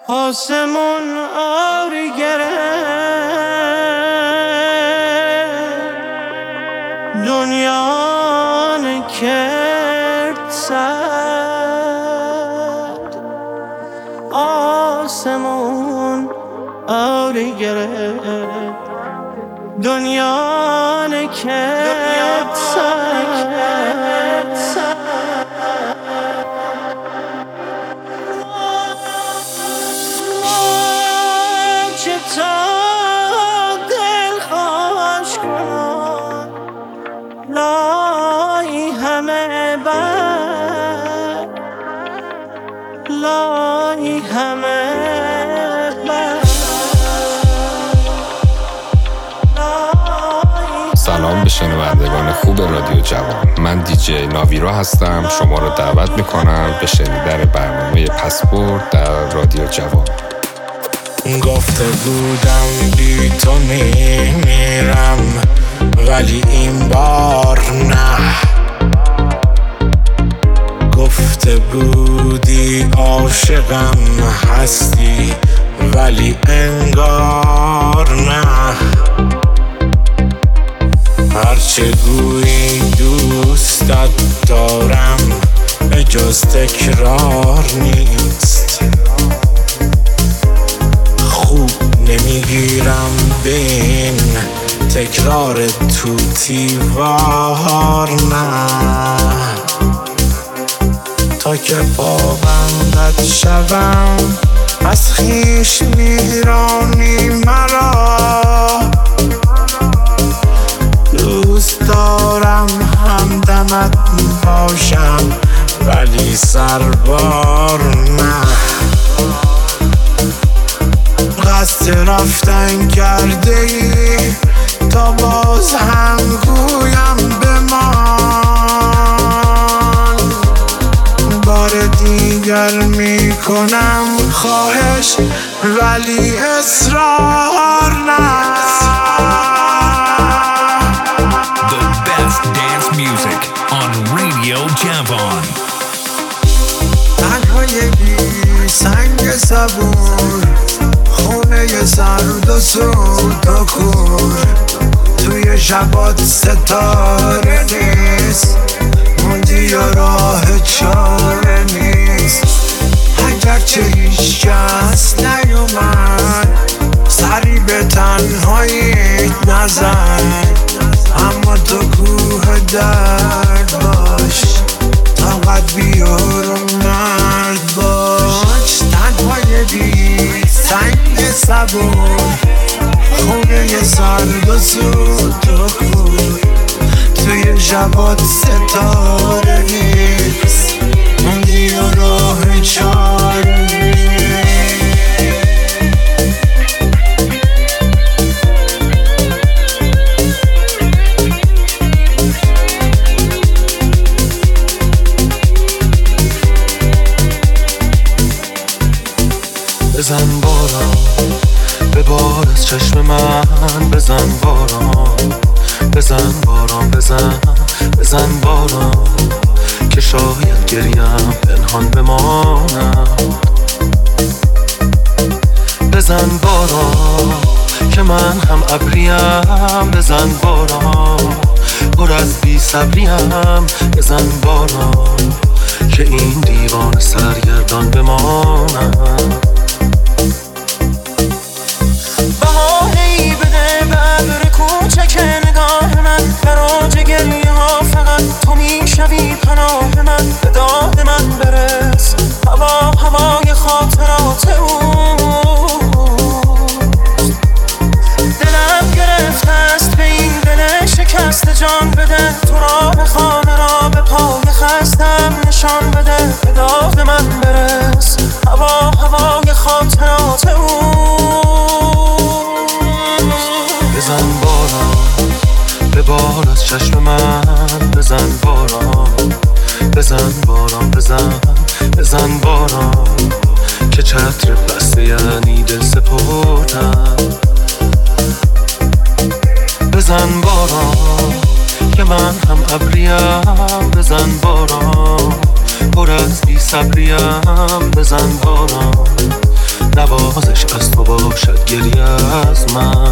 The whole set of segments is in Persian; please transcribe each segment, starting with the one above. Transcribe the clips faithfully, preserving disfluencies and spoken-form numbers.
آسمون آری گرفت دنیا نکرد سد آسمون آری گرفت دنیا نکرد سد لای همه بر لای همه بر. سلام به شنوندگان خوب رادیو جوان. من دیجی ناویرا هستم. شما رو دعوت میکنم به شنیدن برنامه پسپورت در رادیو جوان. گفته بودم بی تو میمیرم ولی این بار نه. گفته بودی عاشقم هستی ولی انگار نه. هرچه گویی دوستت دارم به جز تکرار نیست. خوب نمیگیرم به این تکرار توتیوار نه. تا که پابندت شوم از خویش میرانی مرا. دوست دارم همدمت باشم ولی سربار نه. قصد رفتن کرده ای تا باز هم گویم بمان. بار دیگر میکنم خواهش ولی اصرار نه. The best dance music on Radio Javan. تنهای بی سنگ صبور خونه سرد و سود و کور. توی شبات ستاره نیست موندی و راه چاره نیست. اگرچه هیچ کس نیومد سری به تنهاییت نزن. اما تو کوه درد باش طاقت بیار و مرد باش. تنهای بی سنگ صبور خونه سرد و سود و کور. توی شبات ستاره نیست موندی و راه چاره نیست. بزن باران به بار از چشم من. بزن باران بزن باران بزن بزن باران که شاید گریم پنهان بمانم. بزن باران که من هم ابریم. بزن باران پر از بی صبریم. بزن باران که این دیوان سرگردان بمانم. بهانه‌ای بده به ابر کوچک نگاه من. فراج گریه ها فقط تو میشوی پناه من. به داد من برس هوا هوای خاطرات اوست. دلم گرفته است به این دل شکست جان بده. تو راه خانه را به پای خستم نشان بده. به داد من برس هوا هوای خاطرات اوست. بزن باران به بار از چشم من. بزن باران بزن باران بزن بزن باران که چتر بسته یعنی دل سپردم. بزن باران که من هم ابریم. بزن باران پر از بی صبریم. بزن باران نوازش از تو باشد گریه از من.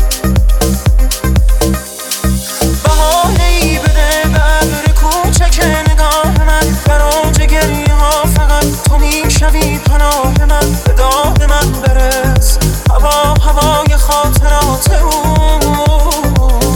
بهانه ای بده به ابر کوچک نگاه من، در اوج گریه ها فقط تو میشوی پناه من. به داد من برس هوا هوای خاطرات اوست.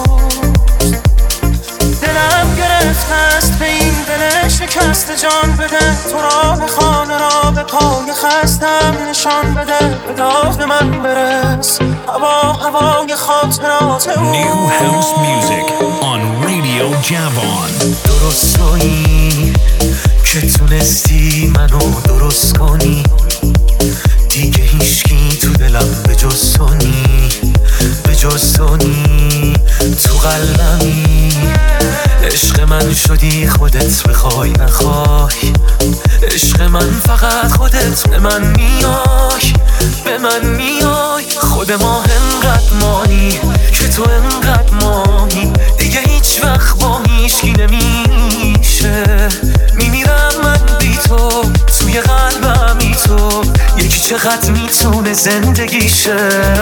دلم گرفته است به این دل شکست، جان بده تو را به خانه را به پای خستم نشان بده. به داد من برس هوا هوای خاطرات اوست. New house music on Radio Javon. درست کنی که تونستی منو درست کنی، دیگه هیچکی تو دلم به جز تو نی، به جز تو نی. تو قلبمی عشق من شدی، خودت بخوای نخوای. عشق من فقط خودت به من میای، به من میای. خود ما انقدر مانی که تو انقدر مانی، دیگه هیچ وقت با هیچکی نمیشه. میمیرم من بی تو، توی قلبم بی تو. یکی چقدر میتونه زندگیشه.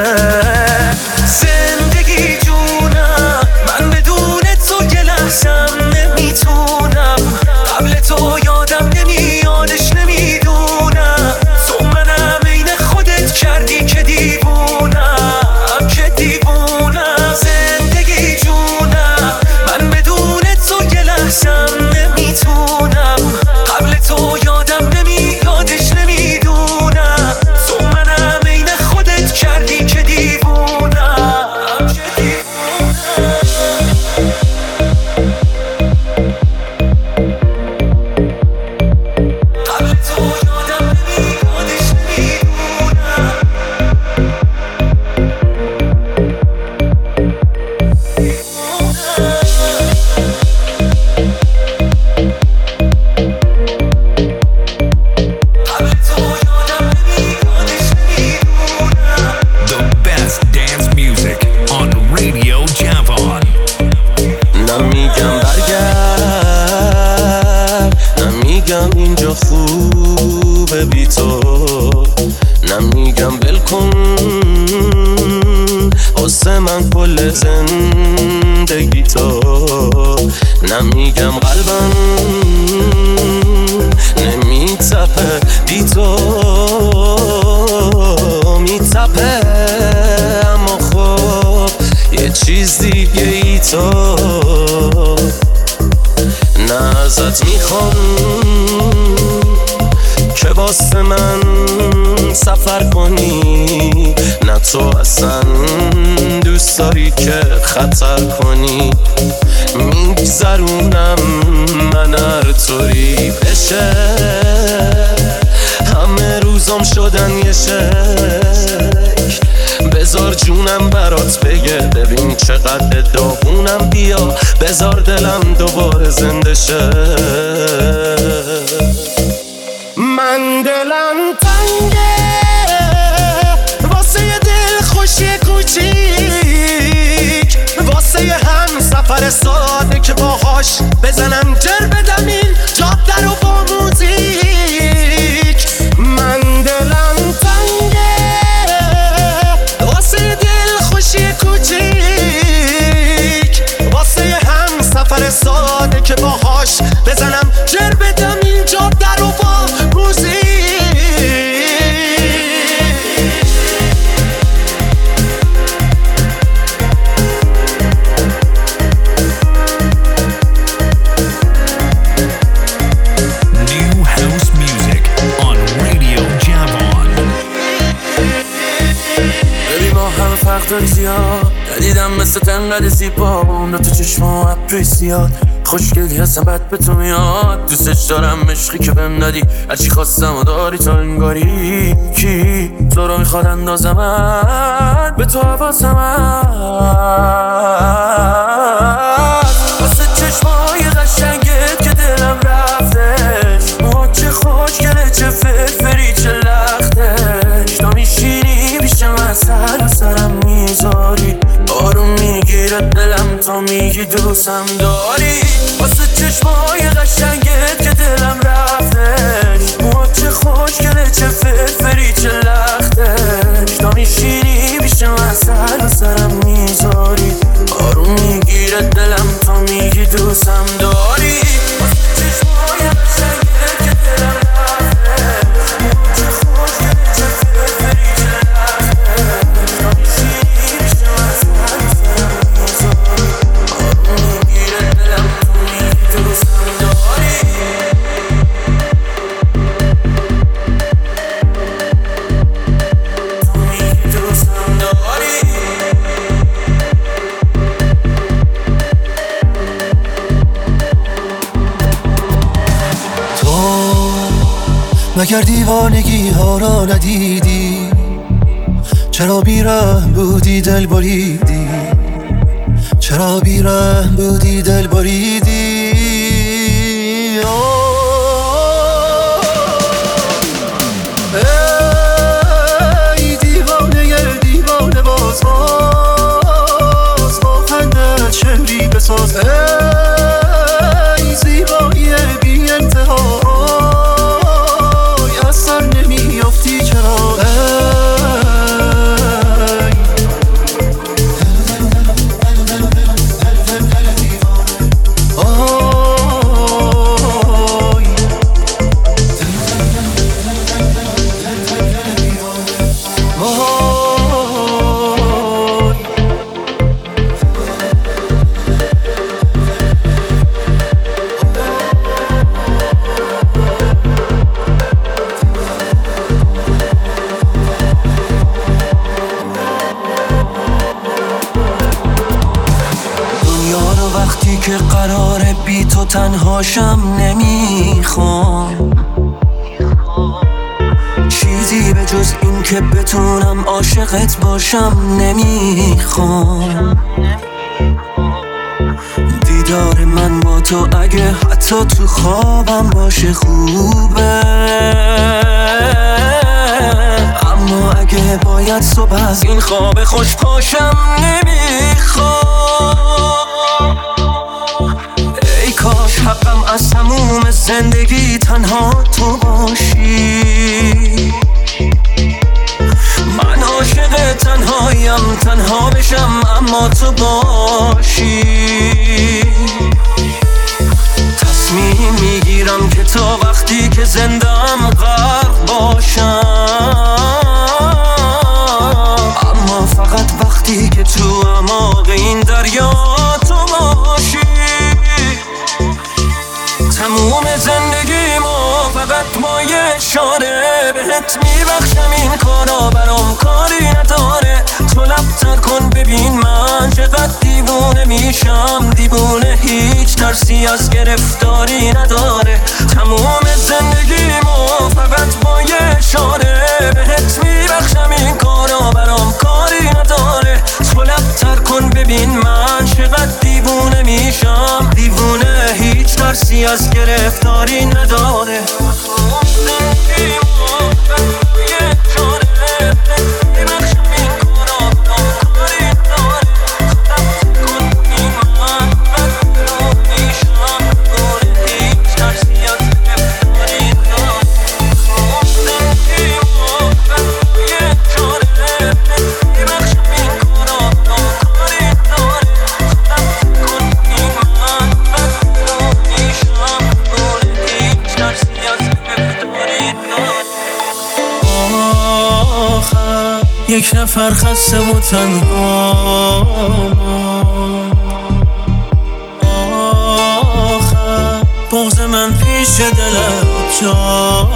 زندگی جونم من بدون تو یه لحظم نمیتونم. قبل تو یادم نمیادش نمیدونم. تو منم عین خودت کردی که دیوونم، که دیوونم. زندگی جونم من بدون تو یه لحظم نمیتونم. قبل تو یادم نمیادش نمیدونم. تو منم عین خودت کردی که دیوونم، که دیوونم. قبل تو یادم نمیادش نمیدونم. قبل تو یادم نمیادش نمیدونم. The best dance music on Radio Javon. نمیگم برگرد، نمیگم اینجا خوبه بی تو، نمیگم بلکن واسه من کل زندگی تو. نمیگم قلبم نمیتپه بی تو، میتپه اما خب یه چیز دیگه ای تو. نه ازت میخوام که واسه من سفر کنی، نه تو اصلا دوست داری که خطر کنی. میگذرونم من هر طوری بشه، همه روزام شدن یه شکل. بذار جونم برات بگه ببین چقدر داغونم. بیا بذار دلم دوباره زنده شه. من دلم تنگه واسه یه دل خوشی کوچیک، واسه یه هم سفر ساده که باهاش بزنم جر بدم این جاده رو با موزیک. من دلم تنگه واسه یه دل خوشی کوچیک، واسه یه هم سفر ساده که باهاش بزنم جر بدم این جاده رو با موزیک. New house music on Radio Javon. ببین ما همه فرق داری زیاد، ندیدم مثل تنقدر زیبا با اون دو تو چشم و ابروی زیاد. خوشگلی هستم بد به تو میاد، دوستش دارم عشقی که بهم دادی. هرچی خواستم و داری تا انگاری کی تو رو میخواد اندازمت به تو حواسمت. واسه چشمای قشنگت که دلم رفتش، موها چه خوشگله چه فرفری چه لختش. تا میشینی پیش من سر و سرم میذاری، آروم میگیره دلم تا میگی دوستم داری. واسه چشمای قشنگت که دلم رفتش، موها چه خوشگله چه فرفری چه لختش. دوستم داری چشمای قشنگت که دلم رفته چه خوش که چه فرفری چه رفته تا میشینی پیش من سرزم آروم میگیره دلم تو میگی دوستم داری تو میگی دوستم داری مگر دیوانگی ها را ندیدی؟ چرا بیرحم بودی دل بریدی؟ چرا بیرحم بودی دل بریدی؟ ای دیوانه دیوانه باز باز با خندت شعری بساز ای زیبایی بی انتها سر نمیافتی چرا که قراره بی تو تنهاشم نمیخوام چیزی به جز این که بتونم عاشقت باشم نمیخوام دیدار من با تو اگه حتی تو خوابم باشه خوبه اما اگه باید صبح از این خواب خوش پاشم نمیخوام ای کاش حقم از تموم زندگی تنها تو باشی من عاشق تنهایم تنها بشم اما تو باشی تصمیم میگیرم که تا وقتی که زندم غرق باشم اما فقط وقتی که تو اعماق این دریا تو باشی تموم زندگی ما فقط با یه اشاره بهت میبخشم این کارا برام کاری نداره تو لبتر کن ببین من چقدر دیوونه میشم دیوونه هیچ ترسی از گرفتاری نداره تموم زندگی ما فقط با یه اشاره بهت میبخشم این کارا برام کاری نداره تو لبتر کن ببین من چقدر دیوونه میشم دیوونه هیچ ترسی از گرفتاری نداره زندگی ما فقط با یه اشاره بهت میبخشم این کارا برام کاری نداره یک نفر خسته و تنها آخر بغض من پیش دلم جا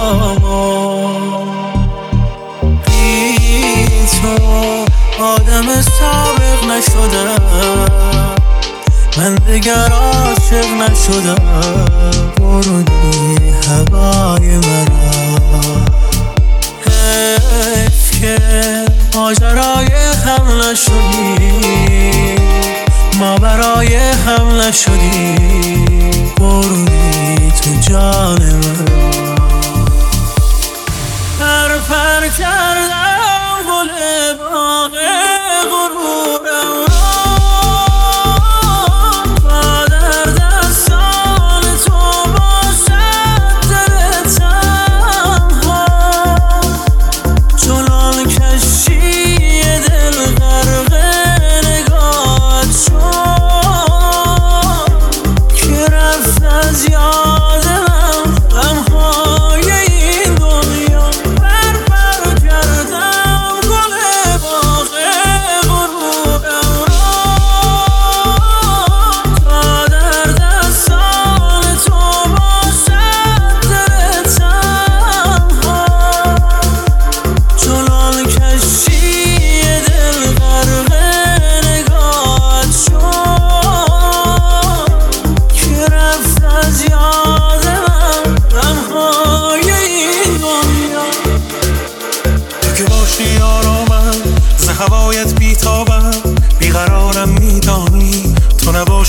بی تو آدم سابق نشدم من دیگر عاشق نشدم برونی هوای مرا حیف که ماجرای هم نشدی ما برای هم نشدی برونی تو جان من پر پر کردم گل باغ غرورم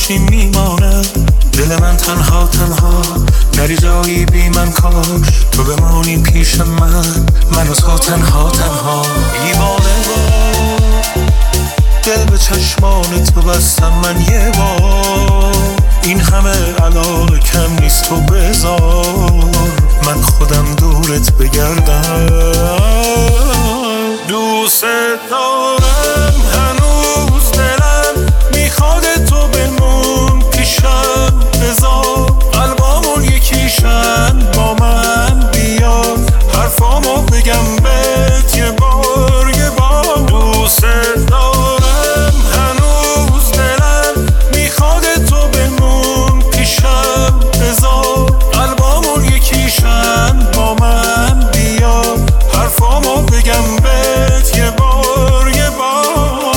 باشی میمانم. دل من تنها تنها نری جایی بی من، کاش تو بمانی پیش من، من و تو تنها تنها. دیوانه با دل به چشمان تو بستم من یه بار، این همه علاقه کم نیست تو بذار من خودم دورت بگردم. دوست دارم هنوز دلم میخواد تو بمون پیشم، بذار قلبامون یکیشن با من بیا، حرفامو بگم بهت یه بار یه بار. دوست دارم هنوز دلم میخواد تو بمون پیشم، بذار قلبامون یکیشن با من بیا، حرفامو بگم بهت یه بار یه بار.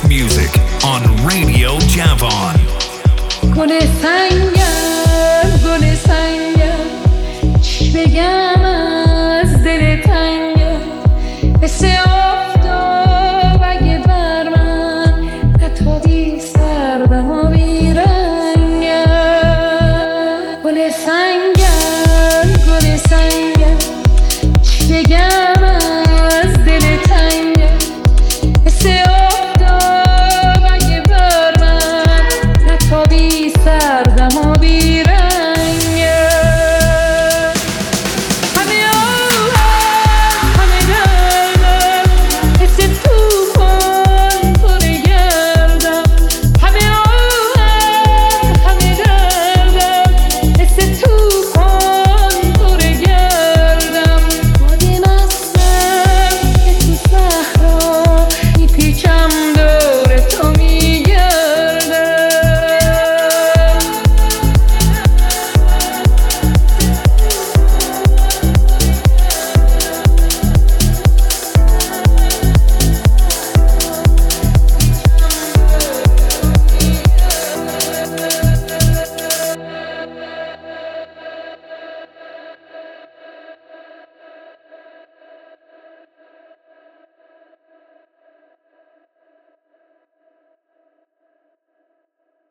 dance music on Radio Javon. گل سنگم گل سنگم چی بگم